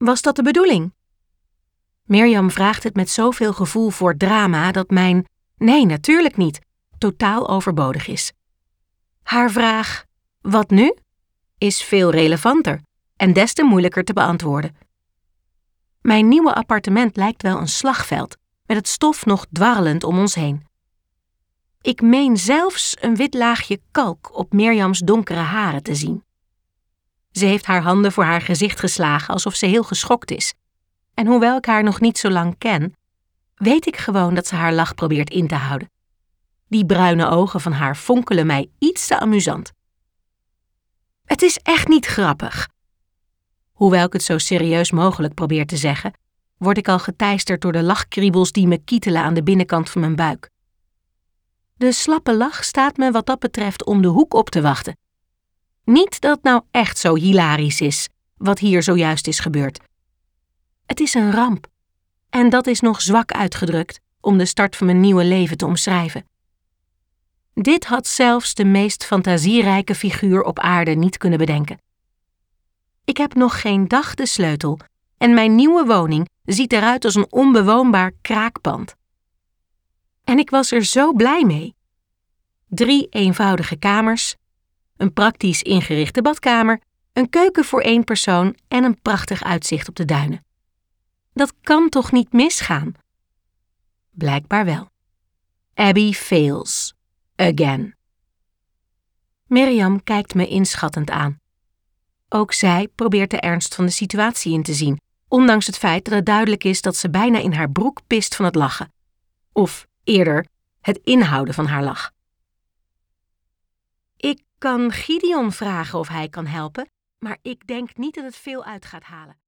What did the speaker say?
Was dat de bedoeling? Mirjam vraagt het met zoveel gevoel voor drama dat mijn nee, natuurlijk niet totaal overbodig is. Haar vraag, wat nu? Is veel relevanter en des te moeilijker te beantwoorden. Mijn nieuwe appartement lijkt wel een slagveld, met het stof nog dwarrelend om ons heen. Ik meen zelfs een wit laagje kalk op Mirjams donkere haren te zien. Ze heeft haar handen voor haar gezicht geslagen alsof ze heel geschokt is. En hoewel ik haar nog niet zo lang ken, weet ik gewoon dat ze haar lach probeert in te houden. Die bruine ogen van haar fonkelen mij iets te amusant. Het is echt niet grappig. Hoewel ik het zo serieus mogelijk probeer te zeggen, word ik al geteisterd door de lachkriebels die me kietelen aan de binnenkant van mijn buik. De slappe lach staat me wat dat betreft om de hoek op te wachten. Niet dat het nou echt zo hilarisch is, wat hier zojuist is gebeurd. Het is een ramp. En dat is nog zwak uitgedrukt om de start van mijn nieuwe leven te omschrijven. Dit had zelfs de meest fantasierijke figuur op aarde niet kunnen bedenken. Ik heb nog geen dag de sleutel en mijn nieuwe woning ziet eruit als een onbewoonbaar kraakpand. En ik was er zo blij mee. 3 eenvoudige kamers, een praktisch ingerichte badkamer, een keuken voor 1 persoon en een prachtig uitzicht op de duinen. Dat kan toch niet misgaan? Blijkbaar wel. Abby fails. Again. Mirjam kijkt me inschattend aan. Ook zij probeert de ernst van de situatie in te zien, ondanks het feit dat het duidelijk is dat ze bijna in haar broek pist van het lachen. Of eerder, het inhouden van haar lach. Ik kan Gideon vragen of hij kan helpen, maar ik denk niet dat het veel uit gaat halen.